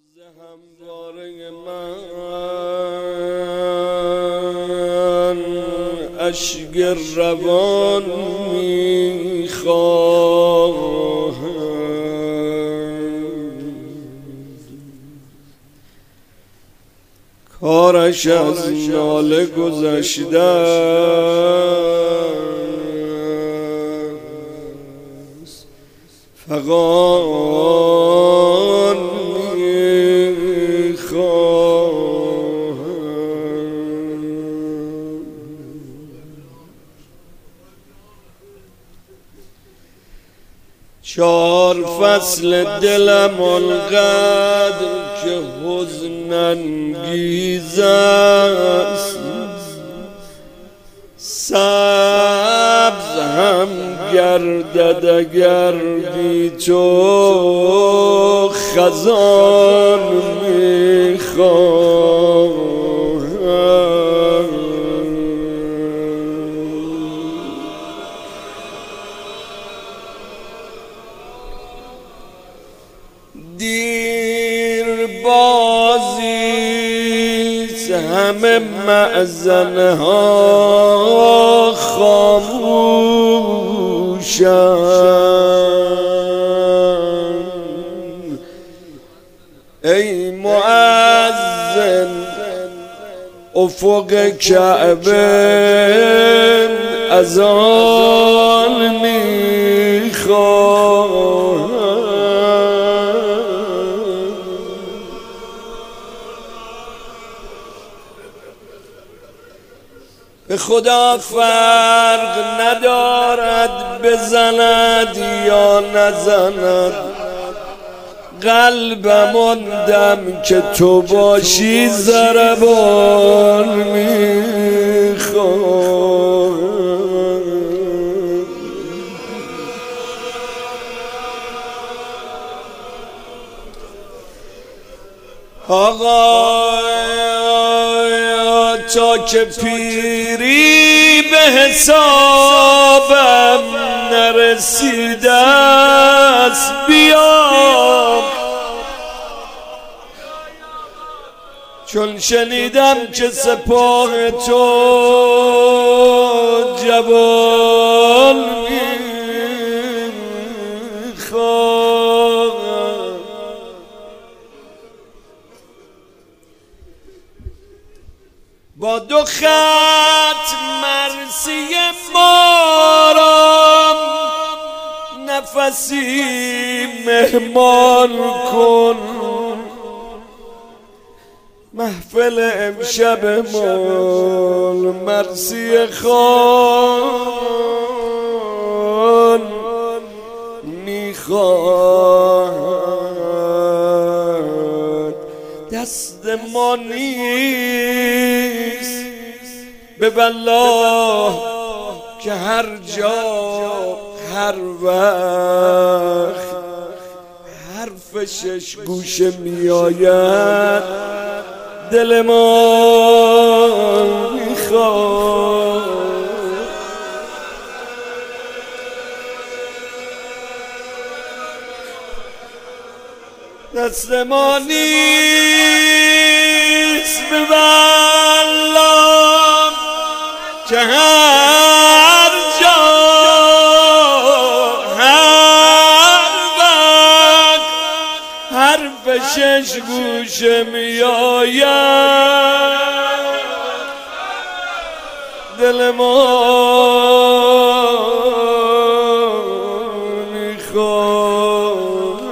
نبض همواره من اشک روان میخواهد، کارش از ناله گذشته است، فغان میخواهد. چار فصل دلم آنقدر که حزن انگیز است، سبز هم گردد اگر بی تو خزان میخواهد. دیر بازیست همه مأذنه ها خاموشند. ای مؤذن افق کعبه اذان میخواهد. به خدا فرق ندارد بزند یا نزند، قلبم آن دم که تو باشی ضربان میخواهد. آقا تا که پیری به حسابم نرسیده است، بیا چون شنیدم که سپاه تو جوان میخواهد. با دو خط مرسی ما را نفسی مهمان کن، محفل امشب مال مرسی خان میخواهد. دست ما نیست به والله که هر جا هر وقت حرف شش گوشه میآید دل ما میخواد. دست ما نیست به والله که هر جا هر وقت حرف شش گوشه میآید دل ما میخواد.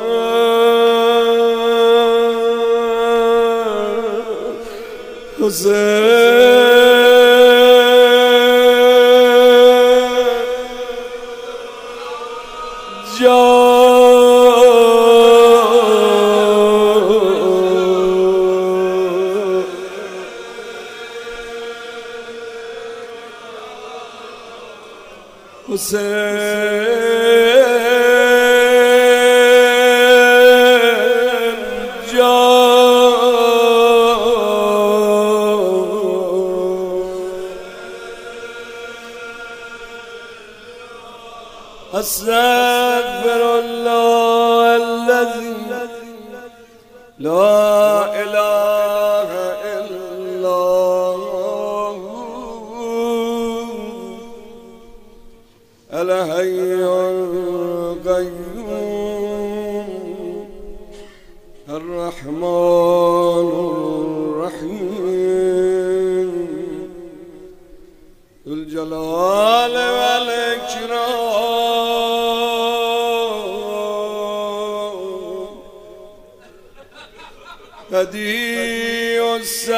حسین استغفر الله الذي لا إله إلا الله الحي القيوم الرحمن الرحيم ذو الجلال والإكرام بديع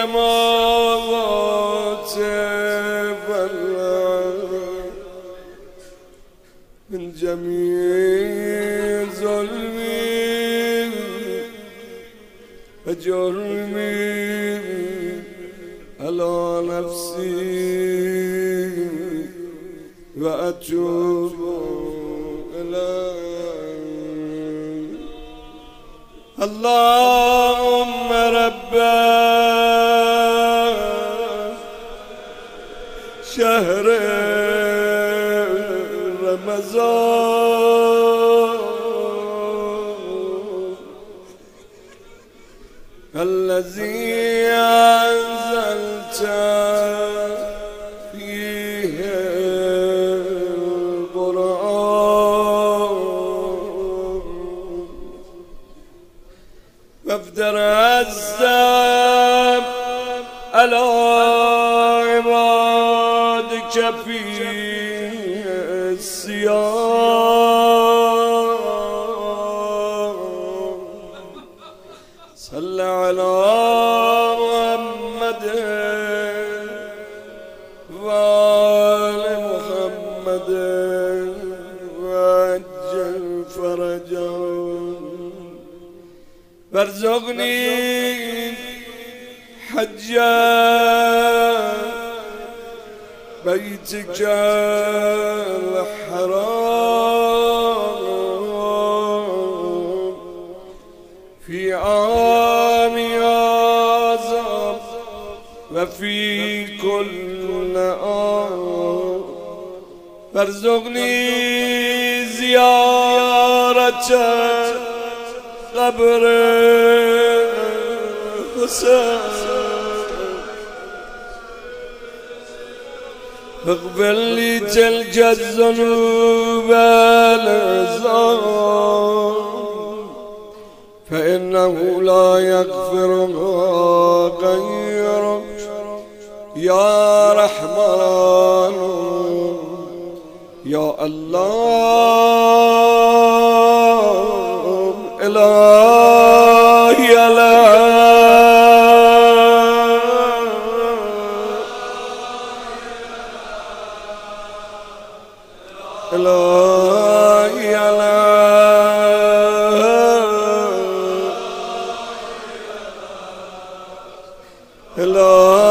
السماوات والأرض من جميع ظلمي وجرمي على نفسي وأتوب إليه اللهم رب شهر رمضان الذي أنزلت فيه القرآن وافتر الذنب على عبادك في الصيام صل على محمد وآل محمد وعجل فرجهم وارزقني حج بيتك الحرام في عام أعظم وفي كل عام وارزقني زيارة قبر حسين اغفر لي تلك الذنوب والعظام فإنه لا يغفرها غيرك يا رحمن يا الله إلهي إلهي إلهي